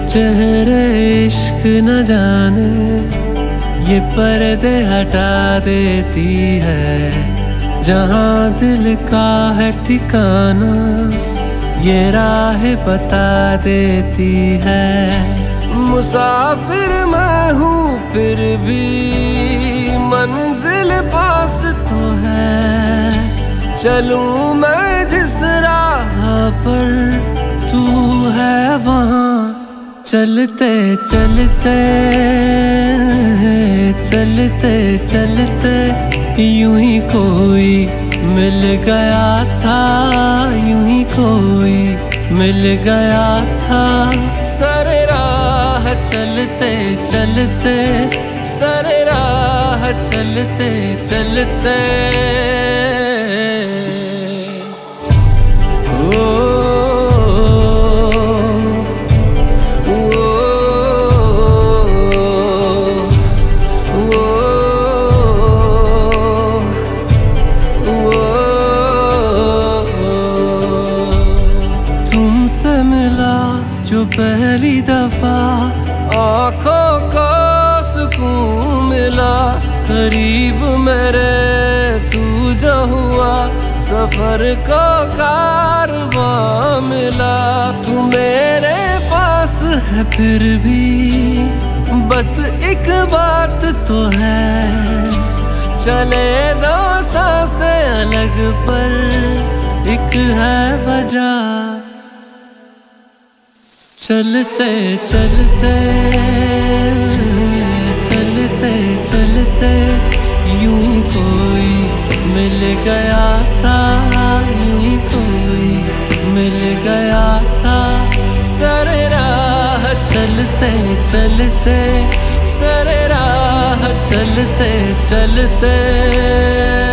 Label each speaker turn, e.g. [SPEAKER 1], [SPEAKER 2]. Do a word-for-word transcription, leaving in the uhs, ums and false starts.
[SPEAKER 1] चेहरे इश्क न जाने ये पर्दे हटा देती है। जहाँ दिल का है ठिकाना ये राह बता देती है। मुसाफिर मैं हूँ फिर भी मंजिल पास तो है। चलूं मैं जिस राह पर तू है वहाँ चलते चलते चलते चलते यूं ही कोई मिल गया था, यूं ही कोई मिल गया था। सर राह चलते चलते सर राह चलते चलते मिला जो पहली दफा आँखों को सुकून मिला। करीब मेरे तू जो हुआ सफर को कारवां मिला। तू मेरे पास है फिर भी बस एक बात तो है। चले दो सांसें अलग पर एक है वजह। चलते चलते चलते चलते यूं ही कोई मिल गया था, यूं ही कोई मिल गया था। सर राह चलते चलते सर राह चलते चलते